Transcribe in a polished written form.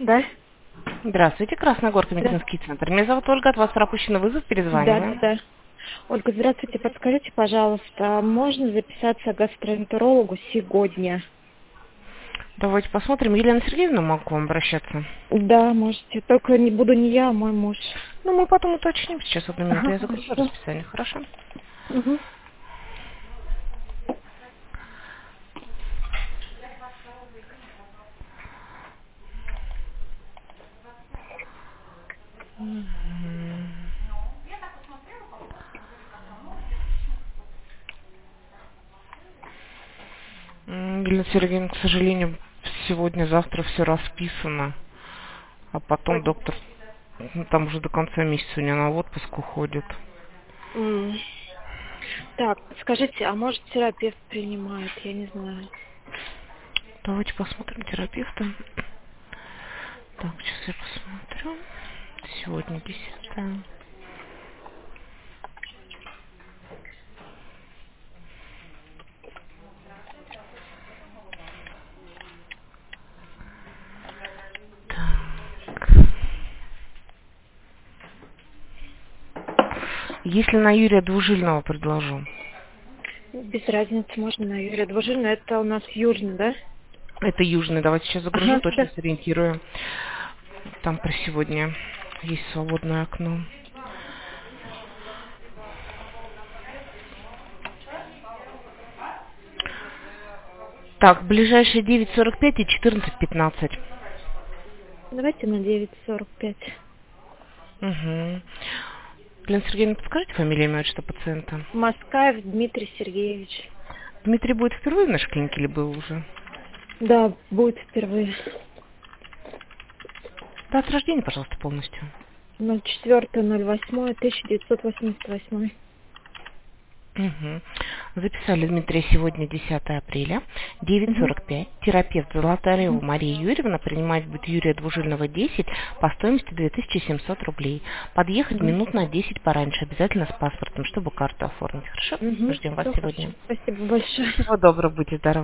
Да? Здравствуйте, Красногорка, Да. медицинский центр. Меня зовут Ольга, от вас пропущенный вызов, Да, перезваниваем. да. Ольга, здравствуйте. Подскажите, пожалуйста, можно записаться к гастроэнтерологу сегодня? Давайте посмотрим. Елена Сергеевна, могу к вам обращаться? Да, можете. Только не буду не я, а мой муж. Ну, мы потом уточним. Сейчас, одну минуту, Ага, я загружу хорошо. расписание, хорошо? Угу. Елена Сергеевна, к сожалению, сегодня-завтра все расписано. А потом доктор, там уже до конца месяца у нее на отпуск уходит. М. Так, скажите, а может терапевт принимает? Я не знаю. Давайте посмотрим терапевта. Так, сейчас я посмотрю. Сегодня 10. Если на Юрия Двужильного предложу. Без разницы, можно на Юрия Двужильна. Это у нас южный, да? Это южный. Давайте сейчас загружу, Ага, точно да. сориентирую. Там про сегодня есть свободное окно. Так, ближайшие 9:45 и 14:15. Давайте на 9:45. Угу. Елена Сергеевна, подскажите фамилию, имя, отчество пациента? Москаев Дмитрий Сергеевич. Дмитрий будет впервые в нашей клинике или был уже? Да, будет впервые. Дата рождения, пожалуйста, полностью. 04.08.1988. Угу. Записали Дмитрия сегодня 10 апреля, Угу. 9:45. Терапевт Золотарева Угу. Мария Юрьевна принимать будет Юрия Двужильного 10 по стоимости 2700 рублей. Подъехать Угу. минут на 10 пораньше, обязательно с паспортом, чтобы карту оформить. Хорошо? Угу. Ждем вас Все сегодня. хорошо. Спасибо большое. Всего доброго, будьте здоровы.